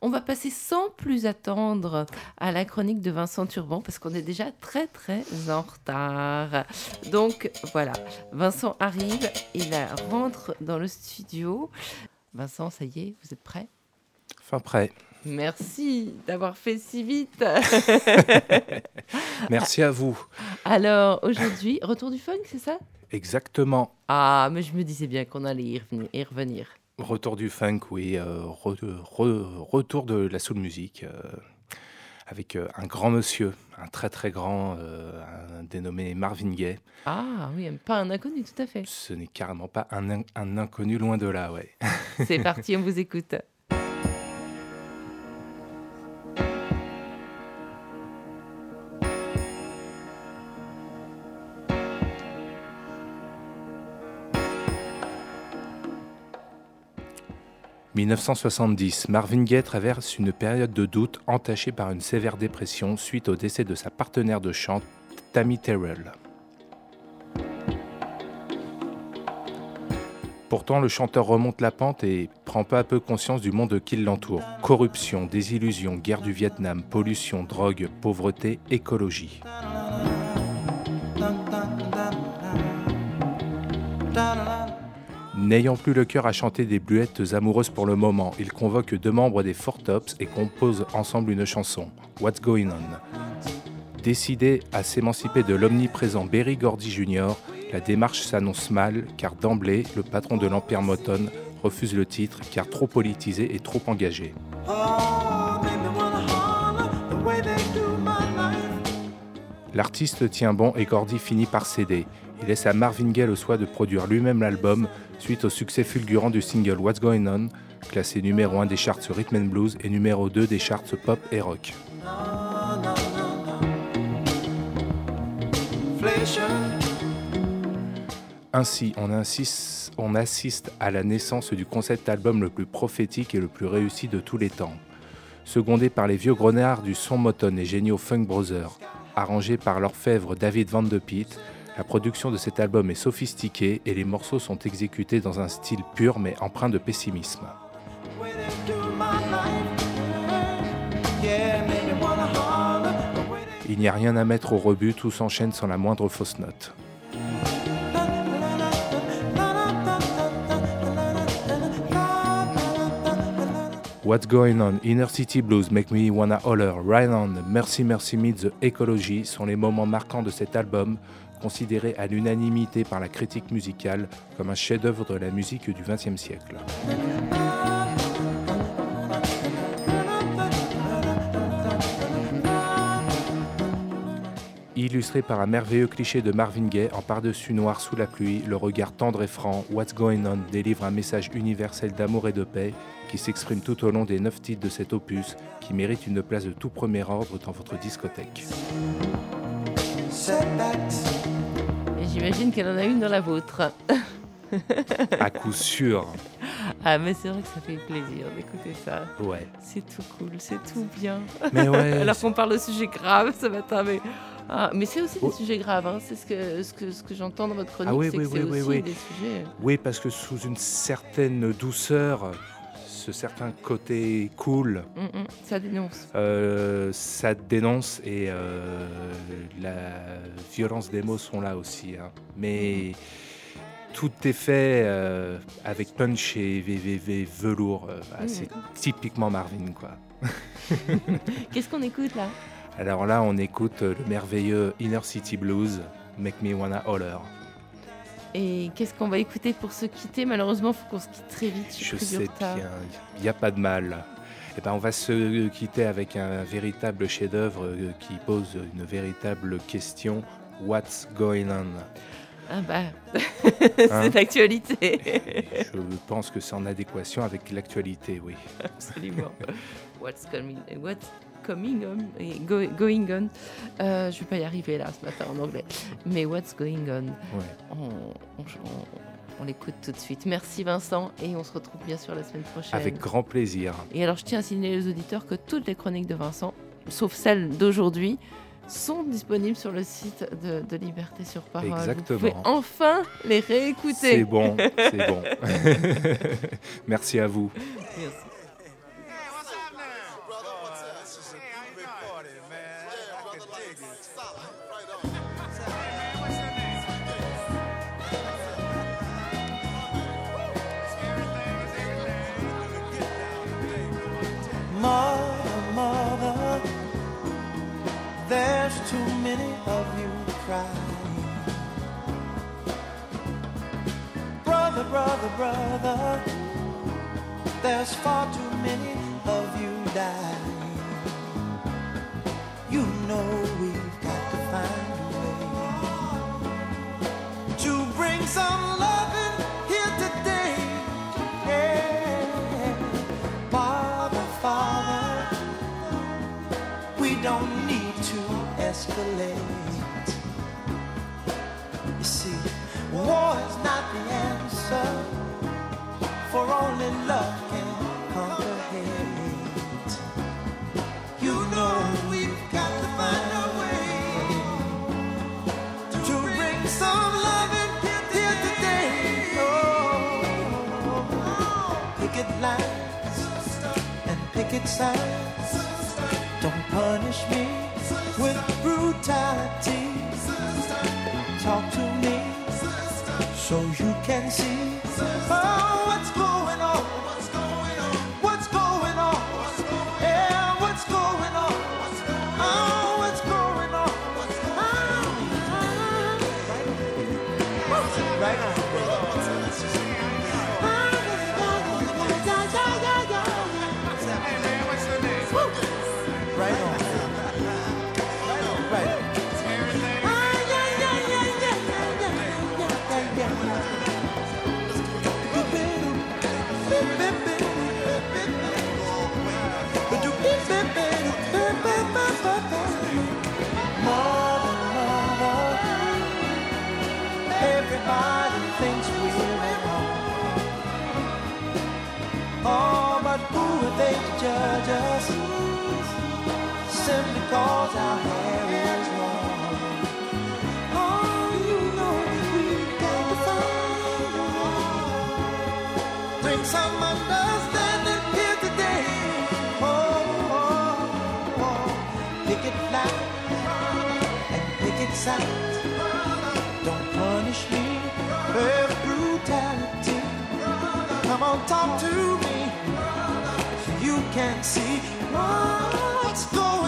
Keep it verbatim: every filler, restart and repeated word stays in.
On va passer sans plus attendre à la chronique de Vincent Turban parce qu'on est déjà très très en retard. Donc voilà, Vincent arrive, il euh, rentre dans le studio. Vincent, ça y est, vous êtes prêt ? Fin prêt. Merci d'avoir fait si vite. Merci à vous. Alors aujourd'hui, retour du funk, c'est ça ? Exactement. Ah, mais je me disais bien qu'on allait y revenir. Y revenir. Retour du funk, oui. euh, re- re- retour de la soul music euh, avec euh, un grand monsieur, un très très grand, euh, un dénommé Marvin Gaye. Ah oui, pas un inconnu, tout à fait. Ce n'est carrément pas un, in- un inconnu, loin de là, ouais. C'est parti, on vous écoute. dix-neuf cent soixante-dix, Marvin Gaye traverse une période de doute entachée par une sévère dépression suite au décès de sa partenaire de chant, Tammy Terrell. Pourtant, le chanteur remonte la pente et prend peu à peu conscience du monde qui l'entoure. Corruption, désillusion, guerre du Vietnam, pollution, drogue, pauvreté, écologie. N'ayant plus le cœur à chanter des bluettes amoureuses pour le moment, il convoque deux membres des Four Tops et compose ensemble une chanson, What's Going On. Décidé à s'émanciper de l'omniprésent Berry Gordy junior, la démarche s'annonce mal car d'emblée, le patron de l'Empire Motown refuse le titre car trop politisé et trop engagé. L'artiste tient bon et Gordy finit par céder. Il laisse à Marvin Gaye le soin de produire lui-même l'album suite au succès fulgurant du single What's Going On, classé numéro un des charts Rhythm and Blues et numéro deux des charts pop et rock. Ainsi, on, insiste, on assiste à la naissance du concept album le plus prophétique et le plus réussi de tous les temps. Secondé par les vieux grenards du son Motown et géniaux Funk Brothers, arrangé par l'orfèvre David Van de Pitt, la production de cet album est sophistiquée et les morceaux sont exécutés dans un style pur mais empreint de pessimisme. Il n'y a rien à mettre au rebut, tout s'enchaîne sans la moindre fausse note. What's Going On, Inner City Blues, Make Me Wanna Holler, Ride On, Mercy Mercy Me, The Ecology sont les moments marquants de cet album, considéré à l'unanimité par la critique musicale comme un chef-d'œuvre de la musique du vingtième siècle. Illustré par un merveilleux cliché de Marvin Gaye en par-dessus noir sous la pluie, le regard tendre et franc, What's Going On délivre un message universel d'amour et de paix qui s'exprime tout au long des neuf titres de cet opus qui mérite une place de tout premier ordre dans votre discothèque. Et j'imagine qu'elle en a une dans la vôtre. À coup sûr. Ah, mais c'est vrai que ça fait plaisir d'écouter ça. Ouais. C'est tout cool, c'est tout bien. Mais ouais. Alors qu'on parle de sujets graves ce matin, mais... Ah, mais c'est aussi des Oh. sujets graves, hein. C'est ce que, ce que, ce que j'entends dans votre chronique, Ah oui, c'est oui, que c'est oui, oui, aussi oui. des sujets... Oui, parce que sous une certaine douceur, ce certain côté cool, Mm, mm, ça dénonce. euh, ça dénonce et euh, la violence des mots sont là aussi. Hein. Mais tout est fait euh, avec punch et v- v- v- velours. euh, bah, Mm. C'est typiquement Marvin, quoi. Qu'est-ce qu'on écoute là ? Alors là, on écoute le merveilleux Inner City Blues, Make Me Wanna Holler. Et qu'est-ce qu'on va écouter pour se quitter ? Malheureusement, il faut qu'on se quitte très vite. J'ai Je pris du sais retard. bien, il n'y a pas de mal. Eh ben, on va se quitter avec un véritable chef-d'œuvre euh, qui pose une véritable question. What's going on? Ah bah, c'est Hein d'actualité. Je pense que c'est en adéquation avec l'actualité, oui. Absolument. What's coming, what's coming on et go- going on. Euh, je vais pas y arriver là ce matin en anglais. Mais what's going on. Ouais. On, on- on- on l'écoute tout de suite. Merci Vincent et on se retrouve bien sûr la semaine prochaine. Avec grand plaisir. Et alors je tiens à signaler aux auditeurs que toutes les chroniques de Vincent, sauf celles d'aujourd'hui, sont disponibles sur le site de, de Liberté sur Parole. Exactement. Vous pouvez enfin les réécouter. C'est bon, c'est bon. Merci à vous. Merci. Hey, what's happening? Mother, mother, there's too many of you crying. Brother, brother, brother, there's far too many of you dying. You know we've got to find a way to bring some loving here today. Yeah. Father, Father, we don't need to escalate. You see, war is not the answer, for only love can conquer hate. You know we've got to find a way to bring some love in here today. Oh, picket lines and picket signs, don't punish me with brutality. Talk to me so you can see, oh, what's going on, what's going on, what's going on, yeah, what's going on, oh, what's going on, oh, right on, hey man, what's your name? Right on, right on, right on. Everybody thinks we're wrong. Oh, but who are they to judge us? Simply cause our hair is long. Oh, you know we've got to find a way. Bring some understanding here today. Oh, oh, oh. Picket line and picket signs, don't punish me with brutality. Come on, talk to me so you can see what's going on.